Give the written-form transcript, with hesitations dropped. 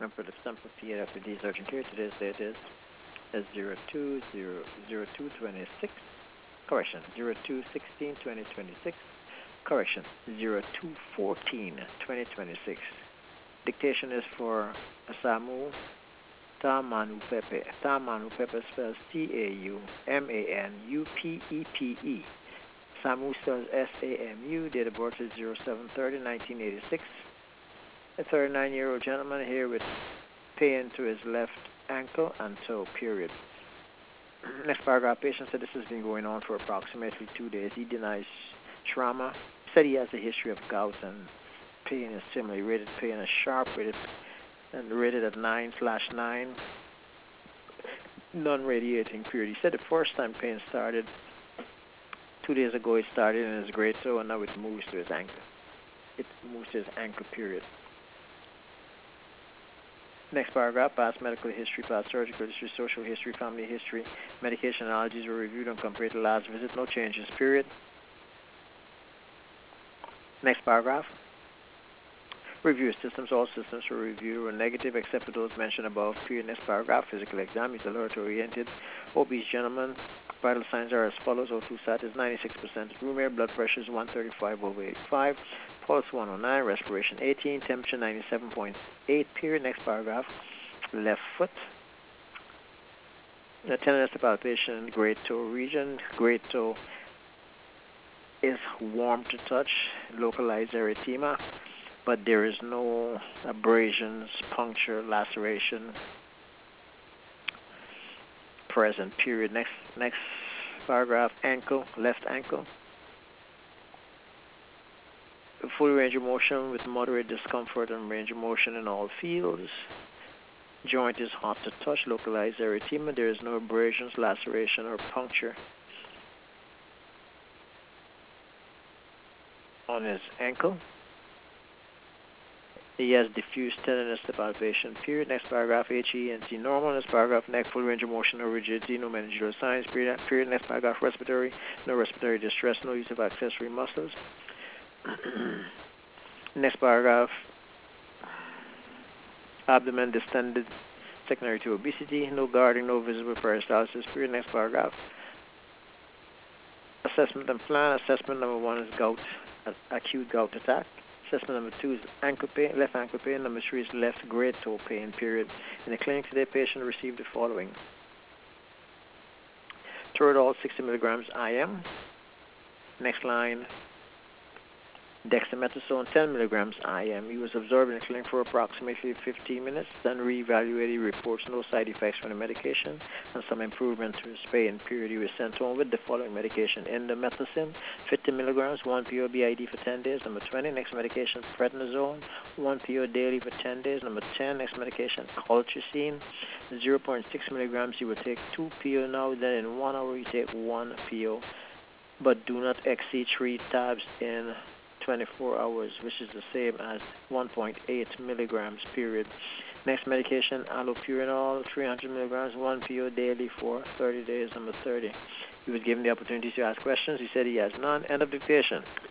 And for the stump of Fiat after D's urgent care, today's date is 02/02/2026. Correction, 02/16/2026. Correction, 02/14/2026. Dictation is for Samu Tamanupepe. Tamanupepe spells Taumanupepe. Samu spells SAMU. Date of birth is 07/30/1986. A 39-year-old gentleman here with pain to his left ankle and toe, period. Next paragraph, patient said this has been going on for approximately 2 days. He denies trauma. Said he has a history of gout and pain is similarly rated pain as sharp, rated at 9/9, non-radiating, period. He said the first time pain started 2 days ago, it started in his great toe and now it moves to his ankle. It moves to his ankle, period. Next paragraph, past medical history, past surgical history, social history, family history, medication allergies were reviewed and compared to last visit, no changes, period. Next paragraph, review systems, all systems were reviewed were negative except for those mentioned above, period. Next paragraph, physical exam, he's alert oriented, obese gentleman, vital signs are as follows, O2 sat is 96% room air, blood pressure is 135/85, pulse 109, respiration 18, temperature 97.8, period. Next paragraph, left foot, tenderness to palpation, great toe region, great toe is warm to touch, localized erythema, but there is no abrasions, puncture, laceration present, period. Next paragraph, ankle, left ankle, full range of motion with moderate discomfort and range of motion in all fields. Joint is hot to touch, localized erythema. There is no abrasions, laceration, or puncture on his ankle. He has diffuse tenderness to palpation, period. Next paragraph, HENT normal. Next paragraph, neck, full range of motion, no rigidity, no meningeal signs, period. Next paragraph, respiratory, no respiratory distress, no use of accessory muscles. Next paragraph, abdomen distended, secondary to obesity, no guarding, no visible peristalsis, period. Next paragraph, assessment and plan. Assessment number 1 is gout, acute gout attack. Assessment number 2 is ankle pain, left ankle pain. Number 3 is left great toe pain, period. In the clinic today, patient received the following: Toradol 60 milligrams IM. Next line, dexamethasone 10 milligrams IM. He was observed in the clinic for approximately 15 minutes, then reevaluated. He reports no side effects from the medication and some improvement to his pain, period. He was sent home with the following medication: indomethacin 50 milligrams, 1 PO BID for 10 days. Number 20, next medication, prednisone, 1 PO daily for 10 days. Number 10, next medication, colchicine, 0.6 milligrams. You will take 2 PO now, then in 1 hour you take 1 PO, but do not exceed 3 tabs in 24 hours, which is the same as 1.8 milligrams, period. Next medication, allopurinol, 300 milligrams, 1 PO daily for 30 days. Number 30. He was given the opportunity to ask questions. He said he has none. End of dictation.